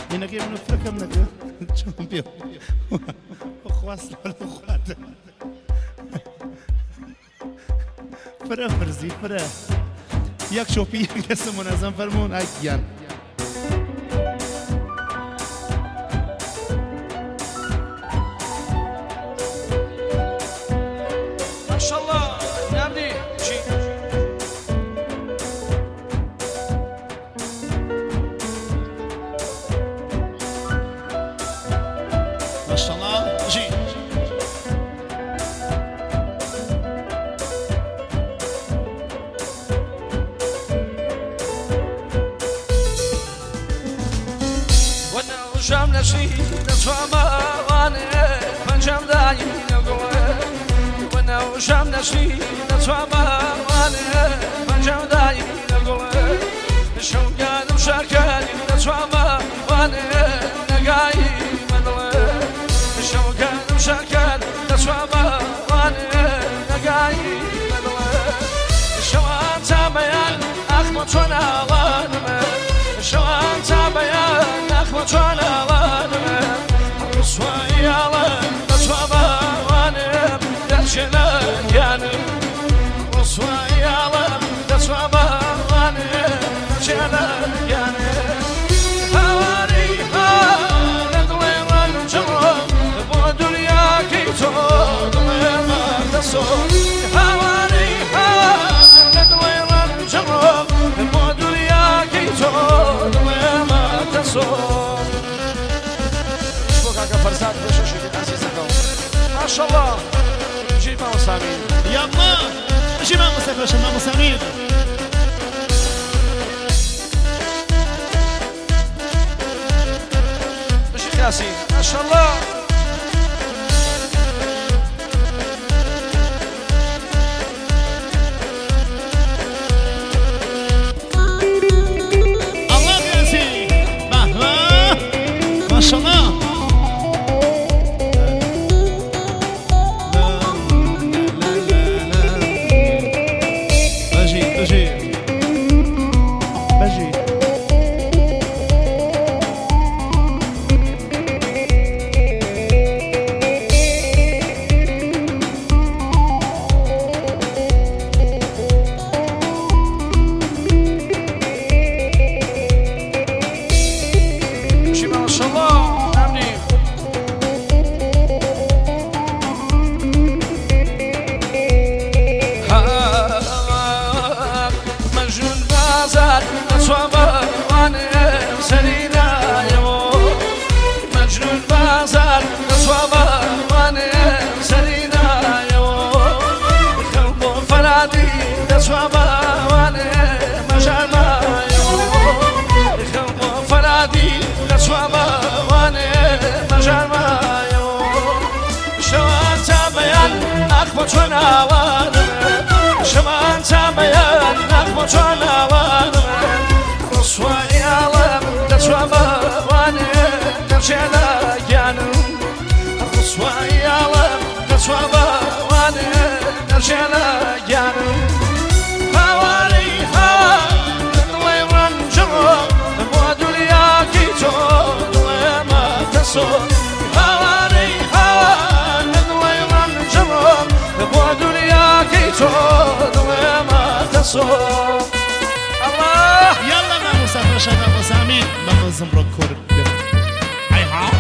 اینکه منو فکرم نکرد چون بیا خواست خواهد فرا فرزی فرا یک شوپی یک اسم منظم فرمون اکیان ماشاءالله نمدی چی ماشاءالله جی شام نشی نتوام وانه پنجم دایی نگوه و نو شام نشی نتوام وانه پنجم دایی نگوه شام گادم شکری نتوام وانه نگایی مدله شام گادم شکری نتوام وانه نگایی مدله شام تابیان اخم تونا وانه شام تابیان اخم تونا وصوايا بتوابا وانا درشنا يعني وصوايا بتوابا وانا درشنا يعني هواري ندوي ونجرب بدنيا كيتو ما تصور هواري ندوي ونجرب بدنيا كيتو ما تصور فرزاد بشوشي عزيزكم ما شاء الله جيب ماما سامين يلا جيب ماما سافر ماما سامين بشي ياسين ما شاء الله الله ياسين ما شاء الله شمان تابيان نخبو جوانا وانا رسواني عالم دتوابا وانا نرجعنا جانو رسواني عالم دتوابا وانا نرجعنا جانو هواري هوا نطلي رنجرب بوادو لياكي تود وما تصور هواري هوا نطلي رنجرب بوادو لياكي تود وما تصور الله يلا ما مسافر شباب وسامين ما زمرك كورب هاي ها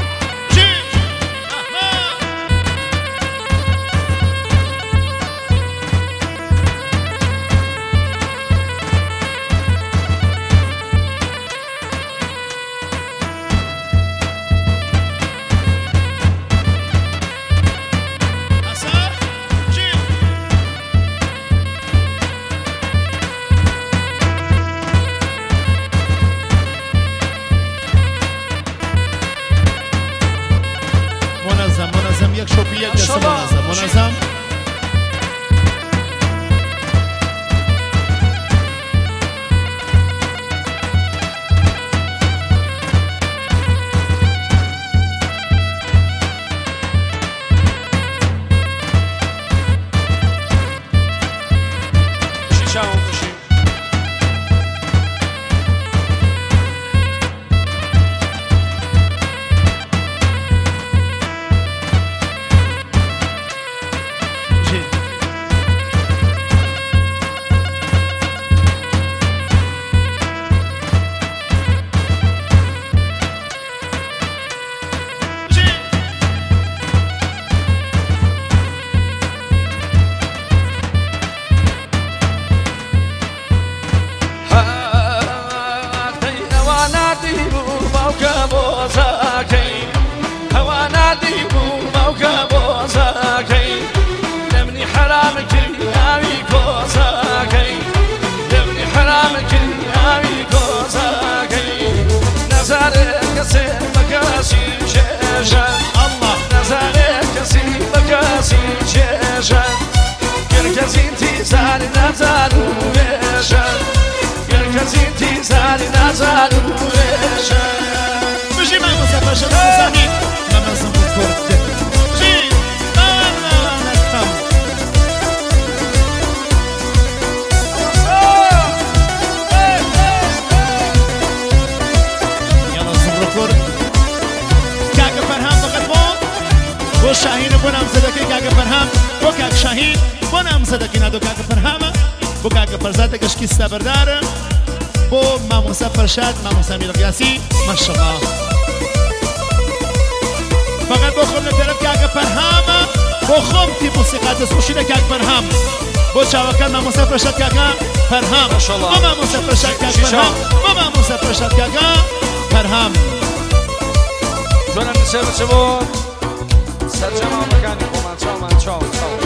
نزد و بشن گر کسی تیزری نزد و بشن بجی من مسافر شد زمین من ازم بود کرده بجی من نکم یالا زم رو کرد کاک فرهم فقط بو شاهین بونم زدکی کاک فرهم بو کاک شاهین بونم زدکی ندو کاک فرهم بو کاک فرزاد کشکی سبردار بو ماموسا فرشاد ماموسا میرقیاسی ماشاءالله فقط بو خم نطرف کاک فرهم بو خم تی موسیقات سوشیده کاک فرهم بو چاوکان ماموسا فرشاد کاک فرهم ماشاءالله بو ماموسا فرشاد کاک فرهم بو ماموسا فرشاد کاک فرهم جونم میشه بچه بود سرجمع مکانی با من چاو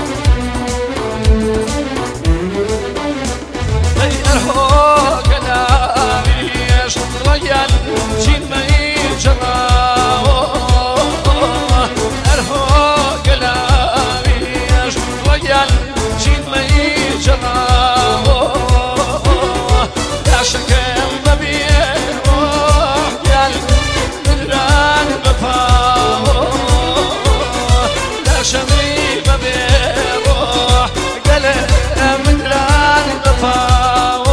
ای ارها گلاویش رایل چین می جراو ارها گلاویش رایل چین می جراو داشکم ببیر رایل مدران بپاو داشمی ببیر گله مدران بپاو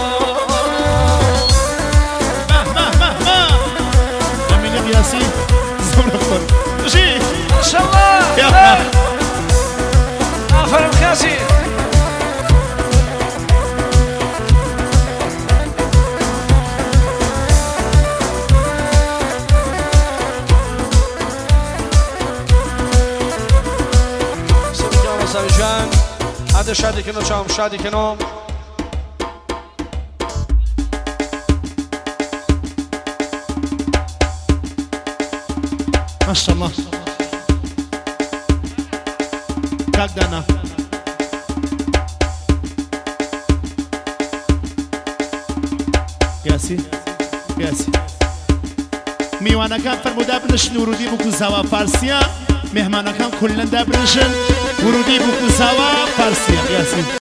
ياسين زمرفر جي ما شاء الله يلا آفرین خاصی سبیجان و سبیجان عده شادی کنو چام شادی کنو ما شاء الله كاك دانا ياسي ميوانا كان فرمودا بنشن ورودي بوكو زوا فارسيا مهمانا كان كلن دا بنشن ورودي بوكو زوا فارسيا ياسي